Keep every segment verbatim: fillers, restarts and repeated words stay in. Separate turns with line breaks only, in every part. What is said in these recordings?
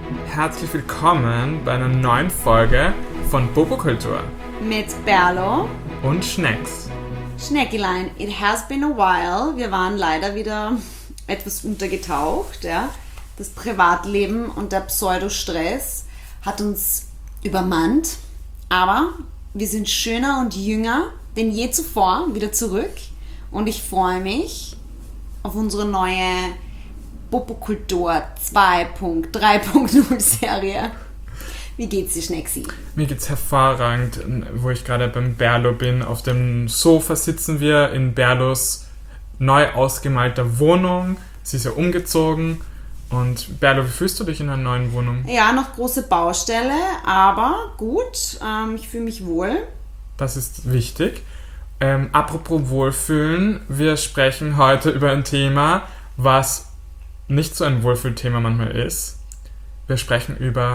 Herzlich willkommen bei einer neuen Folge von Popokultur
mit Berlo
und Schnecks.
Schneckilein, it has been a while. Wir waren leider wieder etwas untergetaucht. Ja? Das Privatleben und der Pseudostress hat uns übermannt. Aber wir sind schöner und jünger denn je zuvor wieder zurück. Und ich freue mich auf unsere neue Popokultur zwei Punkt drei Punkt null Serie. Wie geht's dir, Schnecksi?
Mir geht's hervorragend, wo ich gerade beim Berlo bin. Auf dem Sofa sitzen wir in Berlos neu ausgemalter Wohnung. Sie ist ja umgezogen. Und Berlo, wie fühlst du dich in einer neuen Wohnung?
Ja, noch große Baustelle, aber gut. Ähm, ich fühle mich wohl.
Das ist wichtig. Ähm, apropos Wohlfühlen, wir sprechen heute über ein Thema, was nicht so ein Wohlfühlthema manchmal ist. Wir sprechen über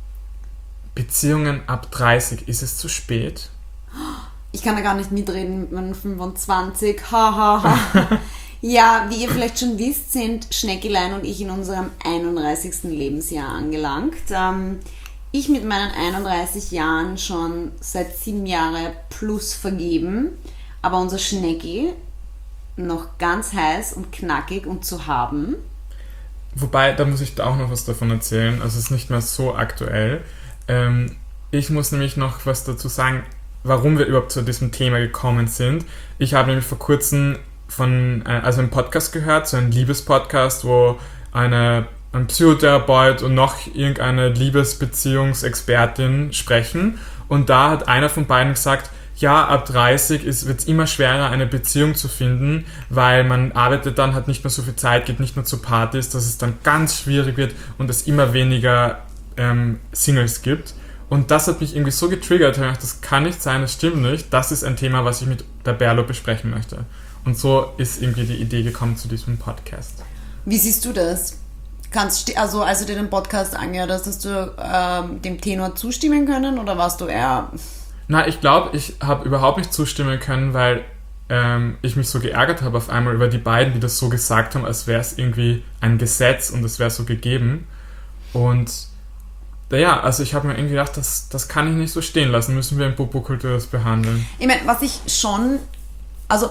Beziehungen ab dreißig. Ist es zu spät?
Ich kann da gar nicht mitreden mit meinen fünfundzwanzig. Ha, ha, ha. Ja, wie ihr vielleicht schon wisst, sind Schneckilein und ich in unserem einunddreißigsten Lebensjahr angelangt. Ähm, ich mit meinen einunddreißig Jahren schon seit sieben Jahren plus vergeben, aber unser Schnecki noch ganz heiß und knackig und zu haben.
Wobei, da muss ich da auch noch was davon erzählen. Also es ist nicht mehr so aktuell. Ähm, ich muss nämlich noch was dazu sagen, warum wir überhaupt zu diesem Thema gekommen sind. Ich habe nämlich vor kurzem von, also einen Podcast gehört, so einen Liebespodcast, wo eine, ein Psychotherapeut und noch irgendeine Liebesbeziehungsexpertin sprechen. Und da hat einer von beiden gesagt, ja, ab dreißig wird es immer schwerer, eine Beziehung zu finden, weil man arbeitet dann, hat nicht mehr so viel Zeit, geht nicht mehr zu Partys, dass es dann ganz schwierig wird und es immer weniger ähm, Singles gibt. Und das hat mich irgendwie so getriggert, ich habe gedacht, das kann nicht sein, das stimmt nicht, das ist ein Thema, was ich mit der Berlo besprechen möchte. Und so ist irgendwie die Idee gekommen zu diesem Podcast.
Wie siehst du das? Kannst, also als du dir den Podcast angehört hast, hast du ähm, dem Tenor zustimmen können oder warst du eher...
Na, ich glaube, ich habe überhaupt nicht zustimmen können, weil ähm, ich mich so geärgert habe auf einmal über die beiden, die das so gesagt haben, als wäre es irgendwie ein Gesetz und es wäre so gegeben. Und ja, also ich habe mir irgendwie gedacht, das, das kann ich nicht so stehen lassen, müssen wir in Popokultur das behandeln.
Ich meine, was ich schon... Also,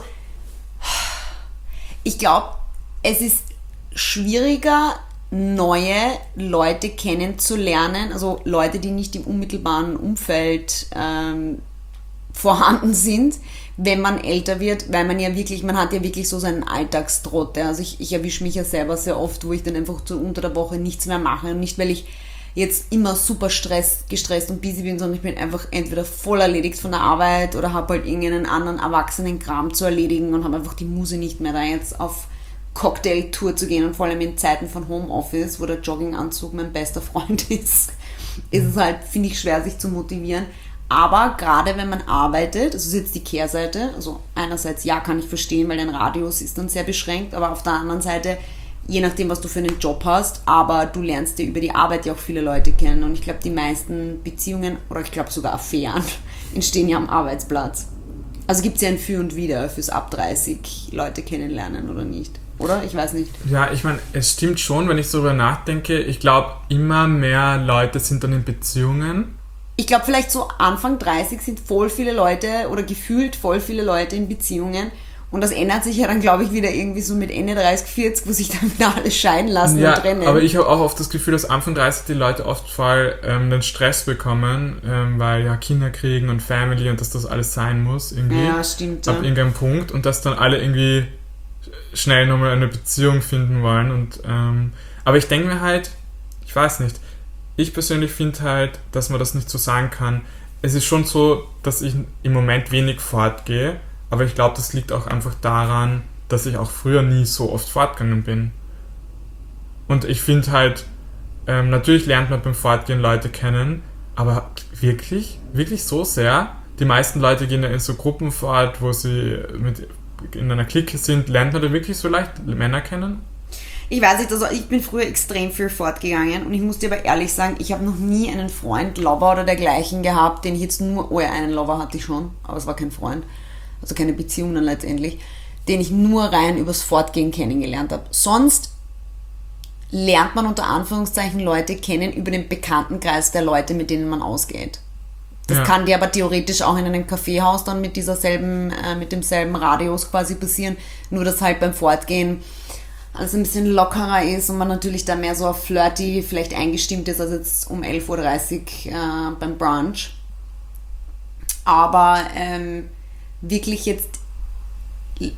ich glaube, es ist schwieriger, neue Leute kennenzulernen, also Leute, die nicht im unmittelbaren Umfeld ähm, vorhanden sind, wenn man älter wird, weil man ja wirklich, man hat ja wirklich so seinen Alltagstrott. Ja. Also ich, ich erwische mich ja selber sehr oft, wo ich dann einfach so unter der Woche nichts mehr mache und nicht, weil ich jetzt immer super stress, gestresst und busy bin, sondern ich bin einfach entweder voll erledigt von der Arbeit oder habe halt irgendeinen anderen Erwachsenenkram zu erledigen und habe einfach die Muse nicht mehr, da jetzt auf Cocktailtour zu gehen und vor allem in Zeiten von Homeoffice, wo der Jogginganzug mein bester Freund ist, ist es halt, finde ich, schwer, sich zu motivieren. Aber gerade wenn man arbeitet, also ist jetzt die Kehrseite, also einerseits ja, kann ich verstehen, weil dein Radius ist dann sehr beschränkt, aber auf der anderen Seite, je nachdem, was du für einen Job hast, aber du lernst dir über die Arbeit ja auch viele Leute kennen und ich glaube, die meisten Beziehungen oder ich glaube sogar Affären entstehen ja am Arbeitsplatz. Also gibt es ja ein Für und Wider fürs ab dreißig Leute kennenlernen oder nicht? Oder? Ich weiß nicht.
Ja, ich meine, es stimmt schon, wenn ich so darüber nachdenke. Ich glaube, immer mehr Leute sind dann in Beziehungen.
Ich glaube, vielleicht so Anfang dreißig sind voll viele Leute oder gefühlt voll viele Leute in Beziehungen. Und das ändert sich ja dann, glaube ich, wieder irgendwie so mit Ende dreißig, vierzig, wo sich dann wieder alle scheiden lassen
ja,
und trennen.
Aber ich habe auch oft das Gefühl, dass Anfang dreißig die Leute oft voll ähm, den Stress bekommen, ähm, weil ja Kinder kriegen und Family und dass das alles sein muss. Irgendwie.
Ja, stimmt.
Ab
Ja.
irgendeinem Punkt. Und dass dann alle irgendwie schnell nochmal eine Beziehung finden wollen. Und, ähm, aber ich denke mir halt, ich weiß nicht, ich persönlich finde halt, dass man das nicht so sagen kann. Es ist schon so, dass ich im Moment wenig fortgehe, aber ich glaube, das liegt auch einfach daran, dass ich auch früher nie so oft fortgegangen bin. Und ich finde halt, ähm, natürlich lernt man beim Fortgehen Leute kennen, aber wirklich, wirklich so sehr. Die meisten Leute gehen ja in so Gruppen fort, wo sie mit in einer Clique sind, lernt man da wirklich so leicht Männer kennen?
Ich weiß nicht, also ich bin früher extrem viel fortgegangen und ich muss dir aber ehrlich sagen, ich habe noch nie einen Freund, Lover oder dergleichen gehabt, den ich jetzt nur, oh ja, einen Lover hatte ich schon, aber es war kein Freund, also keine Beziehung dann letztendlich, den ich nur rein übers Fortgehen kennengelernt habe. Sonst lernt man unter Anführungszeichen Leute kennen über den Bekanntenkreis der Leute, mit denen man ausgeht. Das
Ja.
kann dir aber theoretisch auch in einem Kaffeehaus dann mit dieser selben, äh, mit demselben Radius quasi passieren, nur dass halt beim Fortgehen alles ein bisschen lockerer ist und man natürlich da mehr so auf flirty vielleicht eingestimmt ist als jetzt um elf Uhr dreißig äh, beim Brunch. Aber ähm, wirklich jetzt l-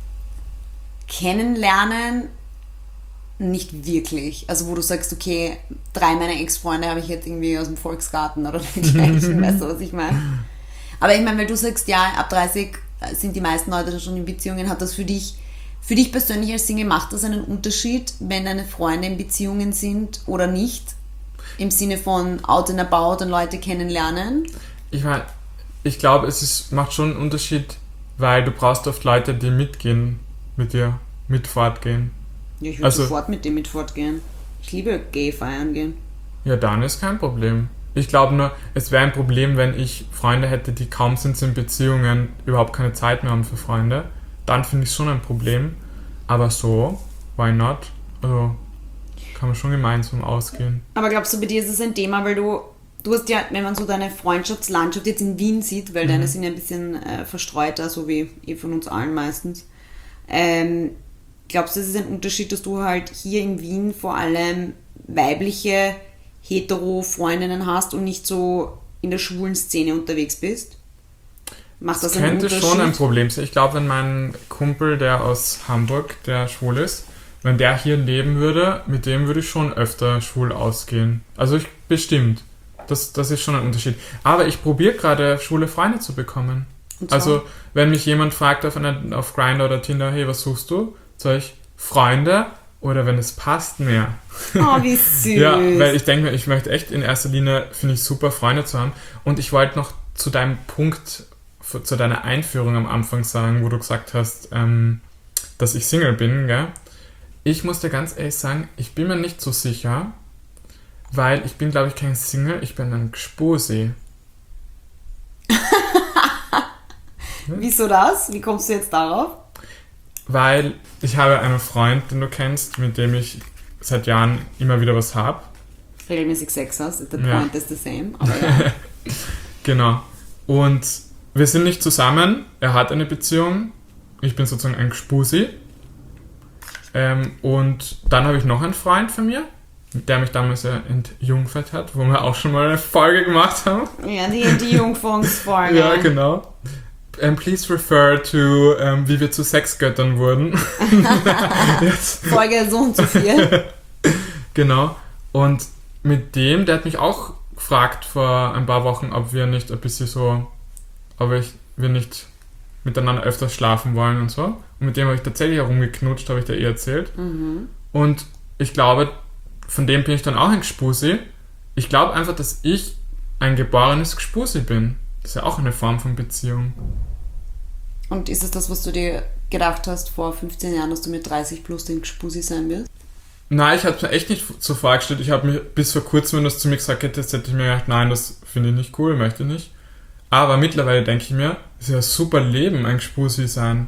kennenlernen nicht wirklich. Also wo du sagst, okay, drei meiner Ex-Freunde habe ich jetzt irgendwie aus dem Volksgarten oder dergleichen, weißt du, was ich meine? Aber ich meine, weil du sagst, ja, ab dreißig sind die meisten Leute schon in Beziehungen, hat das für dich, für dich persönlich als Single, macht das einen Unterschied, wenn deine Freunde in Beziehungen sind oder nicht? Im Sinne von out and about und Leute kennenlernen?
Ich meine, ich glaube, es ist, macht schon einen Unterschied, weil du brauchst oft Leute, die mitgehen mit dir, mit fortgehen.
Ja, ich würde
Also-
sofort mit dem mit fortgehen. Ich liebe gay feiern gehen.
Ja, dann ist kein Problem. Ich glaube nur, es wäre ein Problem, wenn ich Freunde hätte, die kaum sind sie in Beziehungen, überhaupt keine Zeit mehr haben für Freunde. Dann finde ich es schon ein Problem. Aber so, why not? Also kann man schon gemeinsam ausgehen.
Aber glaubst du, bei dir ist es ein Thema, weil du, du hast ja, wenn man so deine Freundschaftslandschaft jetzt in Wien sieht, weil deine sind ja ein bisschen äh, verstreuter, so wie eh von uns allen meistens. Ähm, glaubst du, es ist ein Unterschied, dass du halt hier in Wien vor allem weibliche Hetero-Freundinnen hast und nicht so in der schwulen Szene unterwegs bist? Macht das,
Das
einen
könnte
Unterschied?
schon ein Problem sein. Ich glaube, wenn mein Kumpel, der aus Hamburg, der schwul ist, wenn der hier leben würde, mit dem würde ich schon öfter schwul ausgehen. Also ich bestimmt. Das, das ist schon ein Unterschied. Aber ich probiere gerade, schwule Freunde zu bekommen.
Und zwar?
Also, wenn mich jemand fragt auf, einer, auf Grindr oder Tinder, hey, was suchst du? Sag ich, Freunde oder wenn es passt, mehr.
Oh, wie süß.
Ja, weil ich denke mir, ich möchte echt in erster Linie, finde ich super, Freunde zu haben. Und ich wollte noch zu deinem Punkt, zu deiner Einführung am Anfang sagen, wo du gesagt hast, ähm, dass ich Single bin, gell? Ich muss dir ganz ehrlich sagen, ich bin mir nicht so sicher, weil ich bin, glaube ich, kein Single, ich bin ein Gspusi.
Wieso das? Wie kommst du jetzt darauf?
Weil ich habe einen Freund, den du kennst, mit dem ich seit Jahren immer wieder was habe.
Regelmäßig Sex hast, the
Ja.
point is the same. Aber ja.
Genau. Und wir sind nicht zusammen. Er hat eine Beziehung. Ich bin sozusagen ein Gspusi. Ähm, und dann habe ich noch einen Freund von mir, der mich damals ja entjungfert hat, wo wir auch schon mal eine Folge gemacht haben.
ja, die, die Jungfunksfolge.
Ja, genau. Um, please refer to, um, wie wir zu Sexgöttern wurden. Jetzt.
Folge so und so viel.
Genau. Und mit dem, der hat mich auch gefragt vor ein paar Wochen, ob wir nicht ein bisschen so, ob ich, wir nicht miteinander öfters schlafen wollen und so. Und mit dem habe ich tatsächlich herumgeknutscht, habe ich dir eh erzählt.
Mhm.
Und ich glaube, von dem bin ich dann auch ein Gspusi. Ich glaube einfach, dass ich ein geborenes Gspusi bin. Das ist ja auch eine Form von Beziehung.
Und ist es das, was du dir gedacht hast vor fünfzehn Jahren, dass du mit dreißig plus den Gspusi sein wirst?
Nein, ich habe es mir echt nicht so vorgestellt. Ich habe mir bis vor kurzem, wenn das zu mir gesagt hätte, hätte ich mir gedacht, nein, das finde ich nicht cool, möchte ich nicht. Aber mittlerweile denke ich mir, es ist ja ein super Leben, ein Gspusi sein.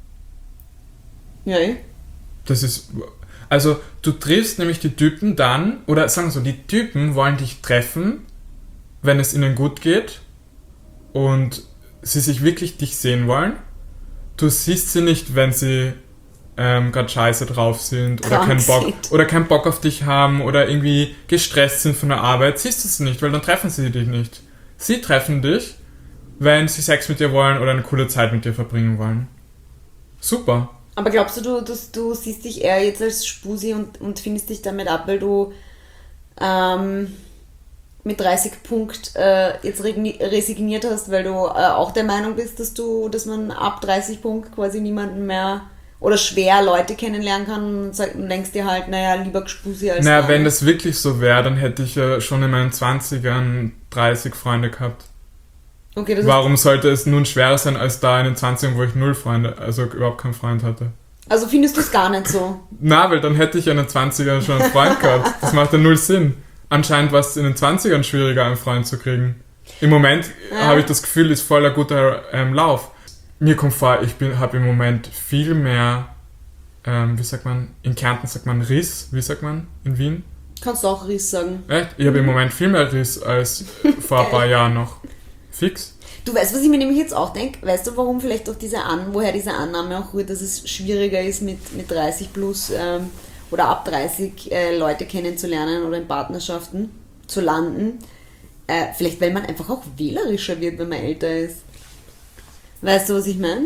Ja, eh.
Das ist, also du triffst nämlich die Typen dann, oder sagen wir so, die Typen wollen dich treffen, wenn es ihnen gut geht und sie sich wirklich dich sehen wollen. Du siehst sie nicht, wenn sie ähm, gerade scheiße drauf sind oder
Krank
keinen Bock
sind.
oder keinen Bock auf dich haben oder irgendwie gestresst sind von der Arbeit, siehst du sie nicht, weil dann treffen sie dich nicht. Sie treffen dich, wenn sie Sex mit dir wollen oder eine coole Zeit mit dir verbringen wollen. Super.
Aber glaubst du, du, du, du siehst dich eher jetzt als Spusi und, und findest dich damit ab, weil du ähm, mit dreißig Punkt äh, jetzt regni- resigniert hast, weil du äh, auch der Meinung bist, dass du, dass man ab dreißig Punkt quasi niemanden mehr oder schwer Leute kennenlernen kann und, sag, und denkst dir halt, naja, lieber Gspusi als
Naja,
gar
wenn
nicht.
das wirklich so wäre, dann hätte ich ja schon in meinen zwanzigern dreißig Freunde gehabt.
Okay, das
Warum sollte es nun schwerer sein, als da in den zwanzigern, wo ich null Freunde, also überhaupt keinen Freund hatte?
ist, also findest du es gar nicht so?
Na, weil dann hätte ich ja in den zwanzigern schon einen Freund gehabt. Das macht ja null Sinn. Anscheinend war es in den zwanzigern schwieriger, einen Freund zu kriegen. Im Moment
Ja.
habe ich das Gefühl, ist voller guter ähm, Lauf. Mir kommt vor, ich bin habe im Moment viel mehr ähm, wie sagt man, in Kärnten sagt man Riss, wie sagt man in Wien?
Kannst du auch Riss sagen.
Echt? Ich habe im Moment viel mehr Riss als vor ein paar Jahren noch. Fix.
Du weißt, was ich mir nämlich jetzt auch denke? Weißt du, warum vielleicht auch diese An woher diese Annahme auch rührt, dass es schwieriger ist, mit, mit dreißig plus ähm, oder ab dreißig äh, Leute kennenzulernen oder in Partnerschaften zu landen? Äh, vielleicht, weil man einfach auch wählerischer wird, wenn man älter ist. Weißt du, was ich meine?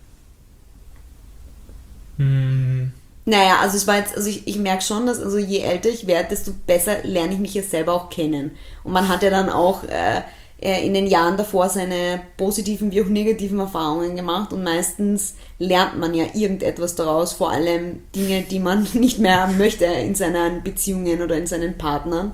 Hm.
Naja, also es war jetzt, also ich, ich merke schon, dass also je älter ich werde, desto besser lerne ich mich ja selber auch kennen. Und man hat ja dann auch äh, in den Jahren davor seine positiven wie auch negativen Erfahrungen gemacht und meistens lernt man ja irgendetwas daraus, vor allem Dinge, die man nicht mehr möchte in seinen Beziehungen oder in seinen Partnern.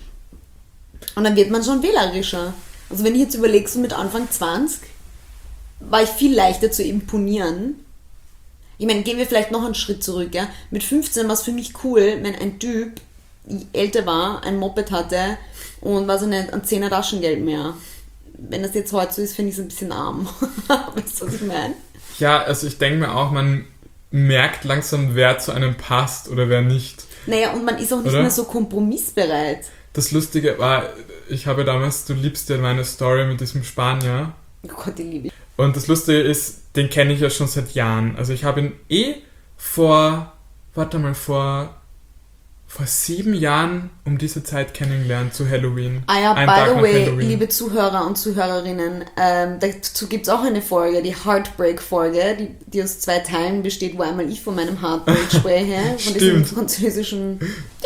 Und dann wird man schon wählerischer. Also wenn ich jetzt überlege, so mit Anfang zwanzig war ich viel leichter zu imponieren. Ich meine, gehen wir vielleicht noch einen Schritt zurück. Ja? Mit fünfzehn war es für mich cool, wenn ein Typ älter war, ein Moped hatte und weiß ich nicht, ein Zehner Taschengeld mehr. Wenn das jetzt heute so ist, finde ich es ein bisschen arm. Weißt du, was ich meine?
Ja, also ich denke mir auch, man merkt langsam, wer zu einem passt oder wer nicht.
Naja, und man ist auch nicht
oder?
mehr so kompromissbereit.
Das Lustige war, ich habe damals, du liebst ja meine Story mit diesem Spanier.
Oh Gott, die liebe ich.
Und das Lustige ist, den kenne ich ja schon seit Jahren. Also ich habe ihn eh vor, warte mal, vor... vor sieben Jahren um diese Zeit kennengelernt, zu Halloween.
Ah ja,
Ein
by
Tag
the
nach
way,
Halloween.
liebe Zuhörer und Zuhörerinnen, ähm, dazu gibt es auch eine Folge, die Heartbreak-Folge, die, die aus zwei Teilen besteht, wo einmal ich von meinem Heartbreak spreche, von diesem französischen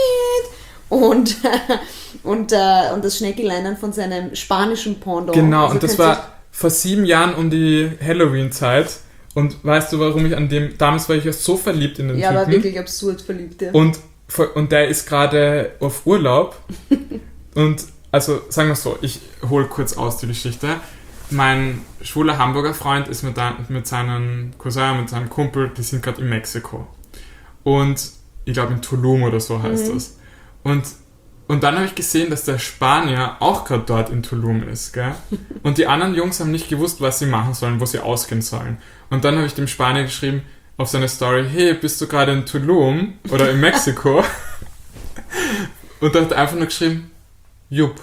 und, und, äh, und das Schneckelein dann von seinem spanischen Pendant.
Genau,
also
und das war vor sieben Jahren um die Halloween-Zeit. Und weißt du, warum ich an dem... Damals war ich ja so verliebt in den
ja,
Typen.
war wirklich absurd verliebt, ja.
Und Und der ist gerade auf Urlaub. Und also sagen wir so, ich hole kurz aus die Geschichte. Mein schwuler Hamburger Freund ist mit, mit seinem Cousin, mit seinem Kumpel, die sind gerade in Mexiko. Und ich glaube in Tulum oder so heißt
Mhm.
das. Und, und dann habe ich gesehen, dass der Spanier auch gerade dort in Tulum ist. Gell? Und die anderen Jungs haben nicht gewusst, was sie machen sollen, wo sie ausgehen sollen. Und dann habe ich dem Spanier geschrieben, auf seine Story, hey, bist du gerade in Tulum oder in Mexiko? Und da hat er einfach nur geschrieben, jupp.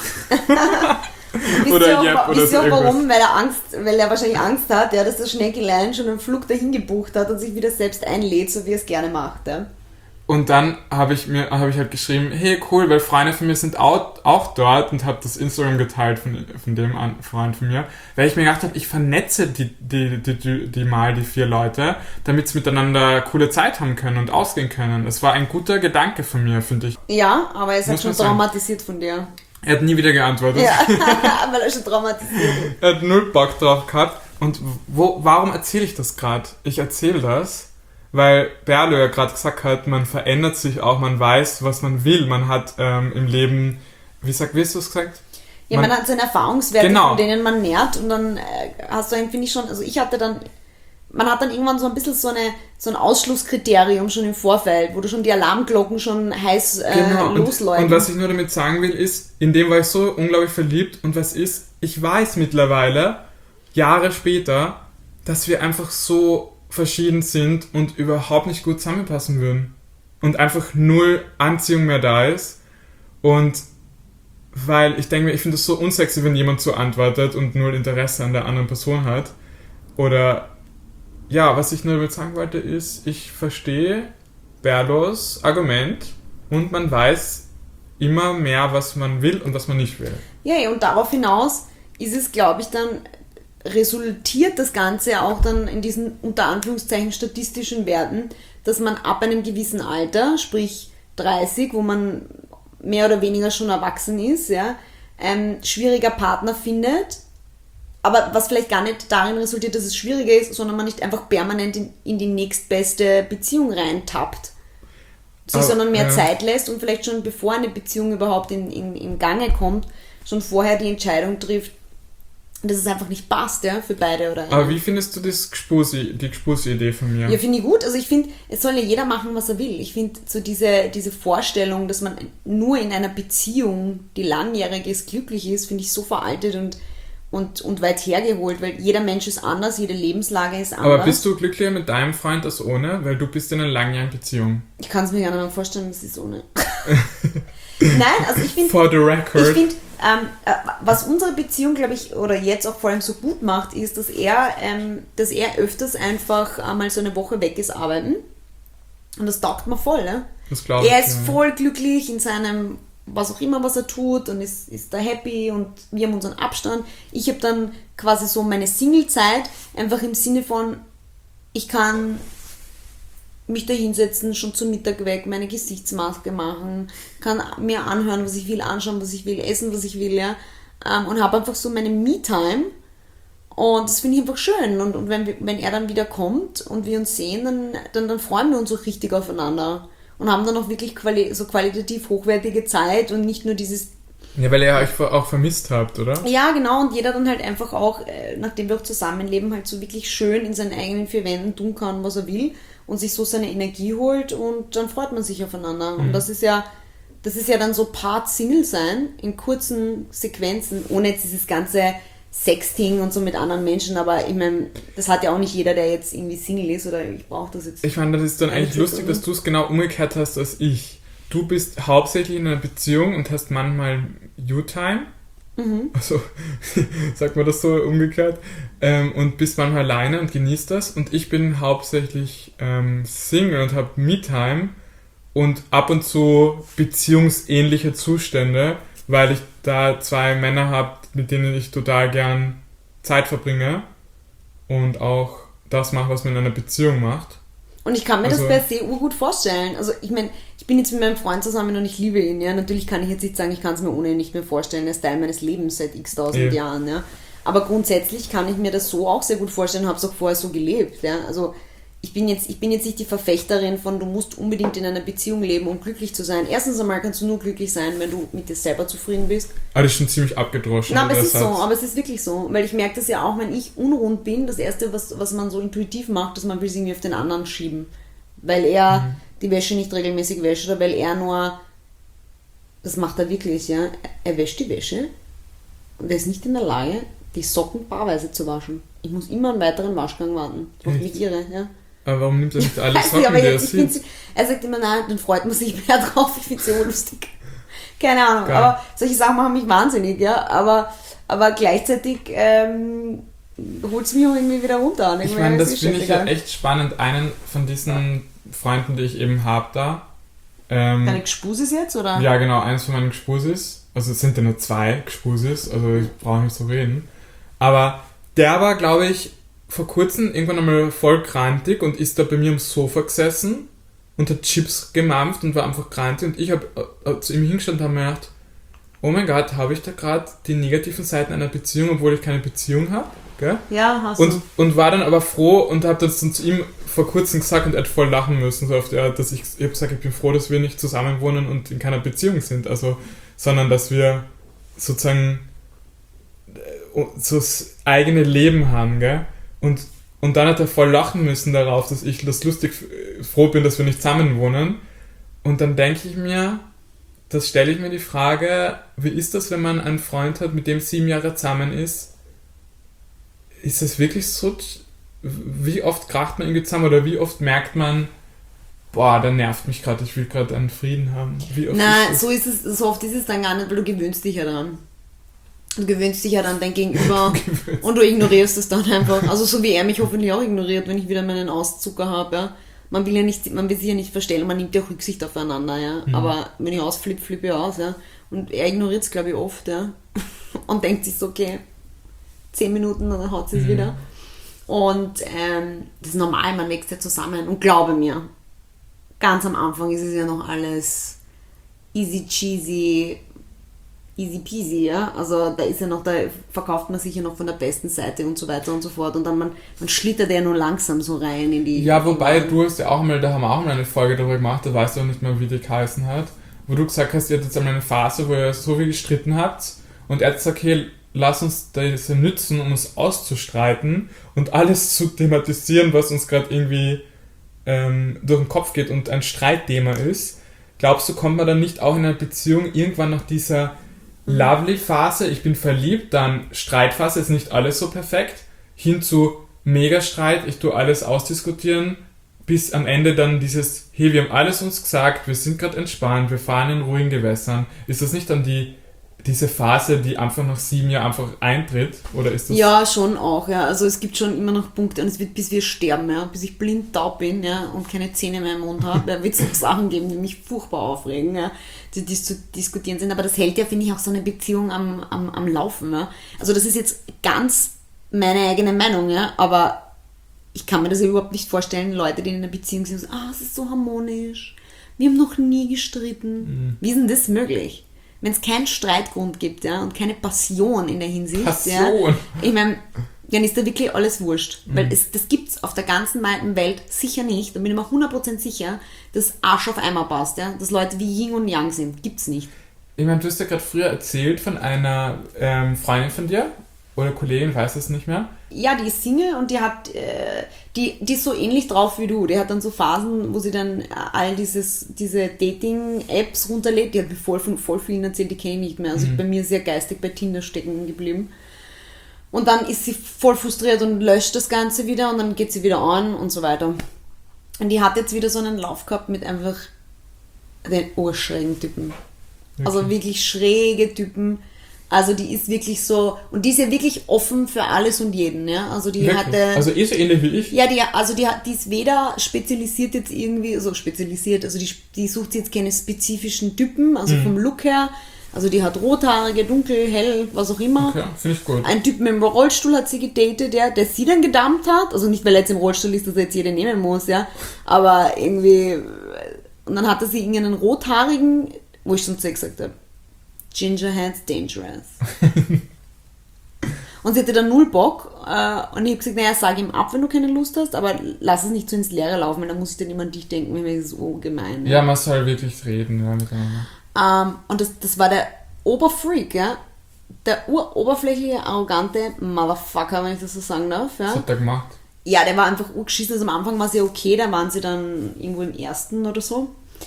Oder
Yep
ja,
oder
wisst
so
ihr auch
irgendwas.
warum? Weil er Angst, weil er wahrscheinlich Angst hat, ja, dass das Schneckelein schon einen Flug dahin gebucht hat und sich wieder selbst einlädt, so wie er es gerne macht. Ja.
Und dann habe ich mir habe ich halt geschrieben, hey, cool, weil Freunde von mir sind auch, auch dort und habe das Instagram geteilt von, von dem Freund von mir, weil ich mir gedacht habe, ich vernetze die, die, die, die, die mal, die vier Leute, damit sie miteinander coole Zeit haben können und ausgehen können. Es war ein guter Gedanke von mir, finde ich.
Ja, aber er ist halt
Muss
schon
man sagen.
traumatisiert von dir.
Er hat nie wieder geantwortet.
Ja, weil er schon traumatisiert ist.
Er hat null Bock drauf gehabt. Und wo, warum erzähle ich das gerade? Ich erzähle das, weil Berlo ja gerade gesagt hat, man verändert sich auch, man weiß, was man will. Man hat ähm, im Leben, wie, sag, wie hast du es gesagt?
Ja, man, man hat seine Erfahrungswerte,
genau.
von denen man nährt und dann äh, hast du einen, finde ich schon, also ich hatte dann, man hat dann irgendwann so ein bisschen so, eine, so ein Ausschlusskriterium schon im Vorfeld, wo du schon die Alarmglocken schon heiß äh,
Genau.
losläuten.
Und, und was ich nur damit sagen will, ist, in dem war ich so unglaublich verliebt und was ist, ich weiß mittlerweile, Jahre später, dass wir einfach so verschieden sind und überhaupt nicht gut zusammenpassen würden. Und einfach null Anziehung mehr da ist. Und weil ich denke mir, ich finde es so unsexy, wenn jemand so antwortet und null Interesse an der anderen Person hat. Oder, ja, was ich nur damit sagen wollte, ist, ich verstehe Berlos Argument und man weiß immer mehr, was man will und was man nicht will.
Ja, ja, und darauf hinaus ist es, glaube ich, dann resultiert das Ganze auch dann in diesen unter Anführungszeichen statistischen Werten, dass man ab einem gewissen Alter, sprich dreißig, wo man mehr oder weniger schon erwachsen ist, ja, ähm, schwieriger Partner findet, aber was vielleicht gar nicht darin resultiert, dass es schwieriger ist, sondern man nicht einfach permanent in, in die nächstbeste Beziehung reintappt, sich
Aber,
sondern mehr
ja.
Zeit lässt und vielleicht schon bevor eine Beziehung überhaupt in, in, in Gange kommt, schon vorher die Entscheidung trifft, dass es einfach nicht passt, ja, für beide oder
Aber
einen.
wie findest du das Gspusi, die Gspusi-Idee von mir?
Ja, finde ich gut. Also ich finde, es soll ja jeder machen, was er will. Ich finde so diese, diese Vorstellung, dass man nur in einer Beziehung, die langjährig ist, glücklich ist, finde ich so veraltet und, und, und weit hergeholt, weil jeder Mensch ist anders, jede Lebenslage ist anders.
Aber bist du glücklicher mit deinem Freund als ohne? Weil du bist in einer langjährigen Beziehung.
Ich kann es mir gerne mal vorstellen, das ist ohne. Nein, also ich finde...
For the record.
Ich finde, ähm, äh, was unsere Beziehung, glaube ich, oder jetzt auch vor allem so gut macht, ist, dass er, ähm, dass er öfters einfach einmal so eine Woche weg ist arbeiten. Und das taugt mir voll, ne?
Das glaube ich.
Er ist
ja.
voll glücklich in seinem, was auch immer, was er tut und ist, ist da happy und wir haben unseren Abstand. Ich habe dann quasi so meine Single-Zeit, einfach im Sinne von, ich kann mich da hinsetzen, schon zum Mittag weg, meine Gesichtsmaske machen, kann mir anhören, was ich will, anschauen, was ich will, essen, was ich will, ja. Ähm, und habe einfach so meine Me-Time. Und das finde ich einfach schön. Und, und wenn, wir, wenn er dann wieder kommt und wir uns sehen, dann, dann, dann freuen wir uns auch richtig aufeinander. Und haben dann auch wirklich quali- so qualitativ hochwertige Zeit und nicht nur dieses...
Ja, weil ihr euch auch vermisst habt, oder?
Ja, genau. Und jeder dann halt einfach auch, äh, nachdem wir auch zusammenleben, halt so wirklich schön in seinen eigenen vier Wänden tun kann, was er will und sich so seine Energie holt und dann freut man sich aufeinander. Mhm. Und das ist ja... Das ist ja dann so Part-Single sein, in kurzen Sequenzen, ohne jetzt dieses ganze Sexting und so mit anderen Menschen, aber ich meine, das hat ja auch nicht jeder, der jetzt irgendwie Single ist oder ich brauche das jetzt.
Ich fand, das ist dann eigentlich lustig, dass du es genau umgekehrt hast als ich. Du bist hauptsächlich in einer Beziehung und hast manchmal You-Time, mhm. also sagt man das so umgekehrt, ähm, und bist manchmal alleine und genießt das und ich bin hauptsächlich ähm, Single und habe Me-Time und ab und zu beziehungsähnliche Zustände, weil ich da zwei Männer habe, mit denen ich total gern Zeit verbringe und auch das mache, was man in einer Beziehung macht.
Und ich kann mir
also,
das per se urgut vorstellen. Also ich meine, ich bin jetzt mit meinem Freund zusammen und ich liebe ihn. Ja, natürlich kann ich jetzt nicht sagen, ich kann es mir ohne ihn nicht mehr vorstellen. Er ist Teil meines Lebens seit x tausend ja. Jahren. Ja. Aber grundsätzlich kann ich mir das so auch sehr gut vorstellen, habe es auch vorher so gelebt. Ja. Also Ich bin, jetzt, ich bin jetzt nicht die Verfechterin von, du musst unbedingt in einer Beziehung leben, um glücklich zu sein. Erstens einmal kannst du nur glücklich sein, wenn du mit dir selber zufrieden bist.
Aber das ist schon ziemlich abgedroschen.
Nein, aber es ist Satz. so, aber es ist wirklich so. Weil ich merke das ja auch, wenn ich unrund bin, das Erste, was, was man so intuitiv macht, dass man will es irgendwie auf den anderen schieben. Weil er mhm. die Wäsche nicht regelmäßig wäscht oder weil er nur, das macht er wirklich, ja, er wäscht die Wäsche und er ist nicht in der Lage, die Socken paarweise zu waschen. Ich muss immer einen weiteren Waschgang warten. Das macht mich irre, ja.
Aber warum nimmt er nicht alle Socken, die er sieht?
Er sagt immer, nein, dann freut man sich mehr drauf. Ich finde es so lustig. Keine Ahnung. Geil. Aber solche Sachen machen mich wahnsinnig, ja. Aber, aber gleichzeitig ähm, holt es mich auch irgendwie wieder runter.
Ich meine, das finde ich ja echt spannend. Einen von diesen Freunden, die ich eben habe da. Ähm,
Deine Gspusis jetzt, oder?
Ja, genau. Eines von meinen Gspusis. Also es sind ja nur zwei Gspusis. Also ich brauche nicht so reden. Aber der war, glaube ich, vor kurzem irgendwann einmal voll krantig und ist da bei mir am Sofa gesessen und hat Chips gemampft und war einfach krantig und ich habe äh, zu ihm hingestanden und habe mir gedacht, oh mein Gott, habe ich da gerade die negativen Seiten einer Beziehung, obwohl ich keine Beziehung habe? Gell?
Ja, hast
und,
du.
Und war dann aber froh und habe das dann zu ihm vor kurzem gesagt und er hat voll lachen müssen, so auf die Art, dass ich, ich habe gesagt, ich bin froh, dass wir nicht zusammen wohnen und in keiner Beziehung sind, also, sondern dass wir sozusagen so das eigene Leben haben, gell? Und, und dann hat er voll lachen müssen darauf, dass ich das lustig froh bin, dass wir nicht zusammen wohnen. Und dann denke ich mir, das stelle ich mir die Frage, wie ist das, wenn man einen Freund hat, mit dem sieben Jahre zusammen ist? Ist das wirklich so? Wie oft kracht man irgendwie zusammen oder wie oft merkt man, boah, der nervt mich gerade, ich will gerade einen Frieden haben? Wie oft
Nein,
ist
so ist es, so oft ist es dann gar nicht, weil du gewöhnst dich ja daran. Du gewöhnst dich ja dann dein Gegenüber und du ignorierst es dann einfach. Also so wie er mich hoffentlich auch ignoriert, wenn ich wieder meinen Auszucker habe. Ja. Man will ja nicht, man will sich ja nicht verstellen, man nimmt ja auch Rücksicht aufeinander. Ja. Mhm. Aber wenn ich ausflippe, flippe ich aus. Ja. Und er ignoriert es, glaube ich, oft. Ja. Und denkt sich so, okay, zehn Minuten, dann haut sie es mhm. wieder. Und ähm, das ist normal, man wächst ja zusammen. Und glaube mir, ganz am Anfang ist es ja noch alles easy cheesy, easy peasy, ja, also da ist ja noch, da verkauft man sich ja noch von der besten Seite und so weiter und so fort und dann man, man schlittert ja nur langsam so rein in die...
Ja, wobei du hast ja auch mal, da haben wir auch mal eine Folge darüber gemacht, da weißt du auch nicht mehr, wie die geheißen hat, wo du gesagt hast, ihr hattet jetzt einmal eine Phase, wo ihr so viel gestritten habt und er hat gesagt, hey, lass uns das nützen, um uns auszustreiten und alles zu thematisieren, was uns gerade irgendwie ähm, durch den Kopf geht und ein Streitthema ist. Glaubst du, kommt man dann nicht auch in einer Beziehung irgendwann nach dieser lovely Phase, ich bin verliebt, dann Streitphase, ist nicht alles so perfekt, hin zu Mega-Streit, ich tue alles ausdiskutieren, bis am Ende dann dieses, hey, wir haben alles uns gesagt, wir sind gerade entspannt, wir fahren in ruhigen Gewässern. Ist das nicht dann die diese Phase, die einfach nach sieben Jahren einfach eintritt? Oder ist das...
Ja, schon auch, ja. Also es gibt schon immer noch Punkte und es wird, bis wir sterben, ja. Bis ich blind taub bin, ja, und keine Zähne mehr im Mund habe, da wird es noch Sachen geben, die mich furchtbar aufregen, ja, die, die zu diskutieren sind. Aber das hält ja, finde ich, auch so eine Beziehung am, am, am Laufen, ja. Also das ist jetzt ganz meine eigene Meinung, ja, aber ich kann mir das ja überhaupt nicht vorstellen, Leute, die in einer Beziehung sind und sagen, ah, es ist so harmonisch, wir haben noch nie gestritten. Mhm. Wie ist denn das möglich? Wenn es keinen Streitgrund gibt, ja, und keine Passion in der Hinsicht,
Passion.
Ja, ich meine, dann ist da wirklich alles wurscht.
Mhm.
Weil es, das gibt es auf der ganzen weiten Welt sicher nicht. Da bin ich mir hundert Prozent sicher, dass Arsch auf Eimer passt, ja, dass Leute wie Yin und Yang sind. Gibt's nicht.
Ich meine, du hast ja gerade früher erzählt von einer ähm, Freundin von dir oder Kollegin, weiß es nicht mehr.
Ja, die ist Single und die hat, äh, die, die ist so ähnlich drauf wie du. Die hat dann so Phasen, wo sie dann all dieses, diese Dating-Apps runterlädt. Die hat mir voll von voll vielen erzählt, die kenne ich nicht mehr. Also
Mhm.
bei mir sehr geistig bei Tinder stecken geblieben. Und dann ist sie voll frustriert und löscht das Ganze wieder und dann geht sie wieder an und so weiter. Und die hat jetzt wieder so einen Lauf gehabt mit einfach den urschrägen Typen. Also
Okay.
wirklich schräge Typen. Also die ist wirklich so, und die ist ja wirklich offen für alles und jeden, ja. Also die
Wirklich?
hatte...
Also eh so ähnlich wie ich.
Ja, die, also die, hat- die ist weder spezialisiert jetzt irgendwie, so spezialisiert, also die, die sucht jetzt keine spezifischen Typen, also
Mhm.
vom Look her. Also die hat rothaarige, dunkel, hell, was auch immer.
Okay, finde ich gut.
Ein Typen im Rollstuhl hat sie gedatet, ja, der sie dann gedammt hat. Also nicht, weil er jetzt im Rollstuhl ist, dass er jetzt jeder nehmen muss, ja. Aber irgendwie... Und dann hatte sie irgendeinen rothaarigen, wo ich schon zu ihr gesagt habe, Gingerhead's dangerous. Und sie hatte dann null Bock äh, und ich habe gesagt, naja, sag ihm ab, wenn du keine Lust hast, aber lass es nicht so ins Leere laufen, weil dann muss ich dann immer an dich denken, wenn mir so gemein.
Ja, man soll wirklich reden, ja, miteinander.
Ähm, und das, das war der Oberfreak, ja. Der uroberflächliche, arrogante Motherfucker, wenn ich das so sagen darf.
Was
Ja,
hat er gemacht?
ja der war einfach urgeschissen. Also am Anfang war sie okay, da waren sie dann irgendwo im ersten oder so.